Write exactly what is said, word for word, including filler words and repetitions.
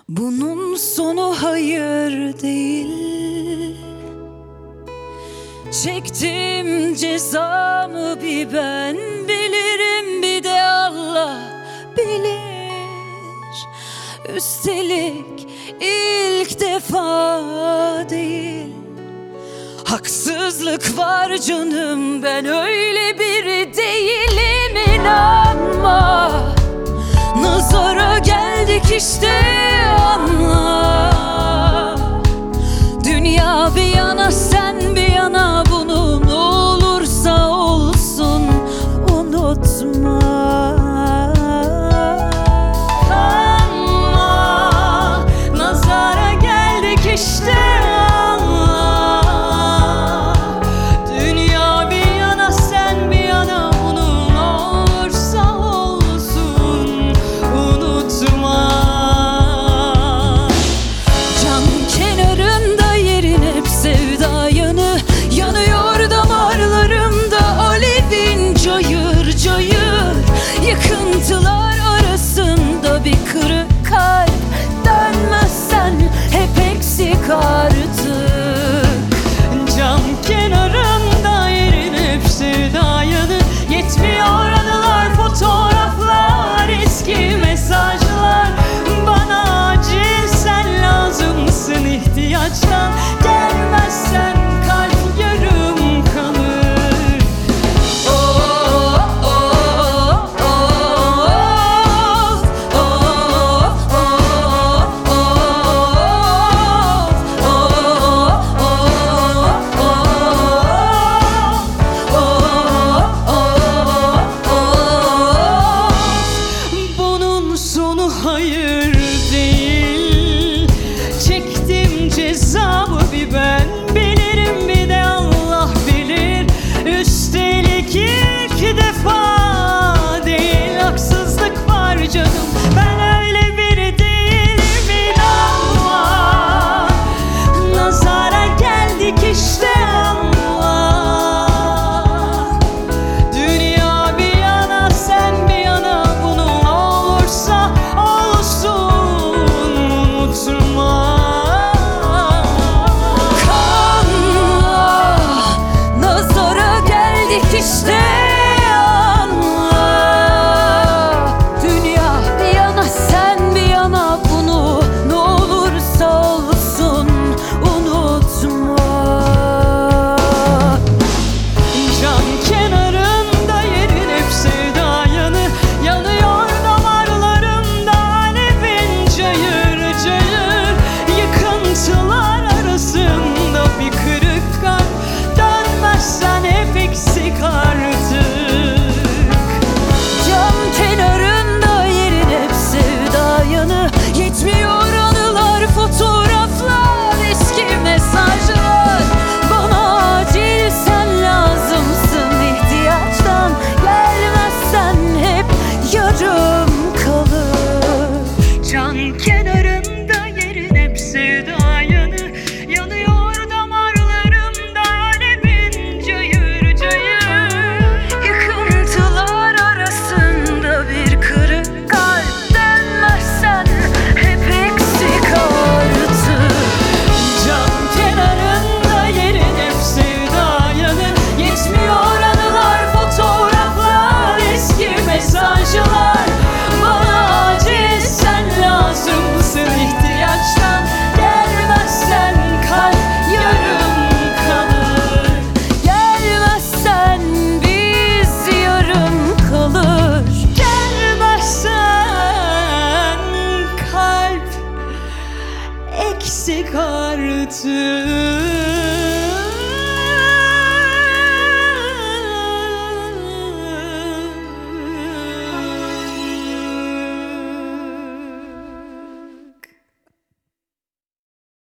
Bunun sonu hayır değil. Çektim cezamı bir ben bilirim, bir de Allah bilir. Üstelik ilk defa değil. Haksızlık var canım, ben öyle biri değilim, inanma. Nazara geldik işte, anla. Dünya bir yana, sen bir yana, bunu ne olursa olsun unutma. Anla, nazara geldik işte, anla. Dünya bir yana, sen bir yana, bunu ne olursa olsun unutma. Can kenarında yerin hep sevda yanı, yanıyor damarlarımda alevin cayır cayır. Yıkıntılar arasında bir kırık kalp, dönmezsen hep eksik artık. Cam kenarında yerin hep sevda yanı, yetmiyor anılar, fotoğraflar, eski mesajlar. Bana acil sen lazımsın, ihtiyaçtan gelmezsen kalp yarım kalır. Oh, oh, oh, oh, oh, oh, oh, bunun sonu hayır değil. Çektim cezamı bir ben bilirim, bir de Allah bilir. Üstelik ilk defa değil. Haksızlık var canım, ben öyle biri değilim, inanma. Nazara geldik işte, anla. Dünya bir yana, sen bir yana, bunu ne olursa olsun unutma. Kanla, nazara geldik işte, anla. Dünya bir yana, sen bir yana, bunu ne olursa olsun unutma. Can kenarında yerin hep sevda yanı, yanıyor damarlarımda alevin cayır cayır. Yıkıntılar arasında bir kırık kalp, dönmezsen hep eksik artık. Cam kenarında yerin hep sevda yanı, yetmiyor anılar, fotoğraflar, eski mesajlar. Bana acil sen lazımsın, ihtiyaçtan gelmezsen hep yarım kalır. Can kenarında yerin hep sevda yanı, yanıyor damarlarımda alevin cayır cayır. Yıkıntılar arasında bir kırık kalp, dönmezsen hep eksik artık. Cam kenarında yerin hep sevda yanı, yetmiyor anılar, fotoğraflar, eski mesajlar. Bana acil sen lazımsın, ihtiyaçtan gelmezsen kalp yarım kalır. Gelmezsen biz yarım kalır. Gelmezsen kalp eksik artık.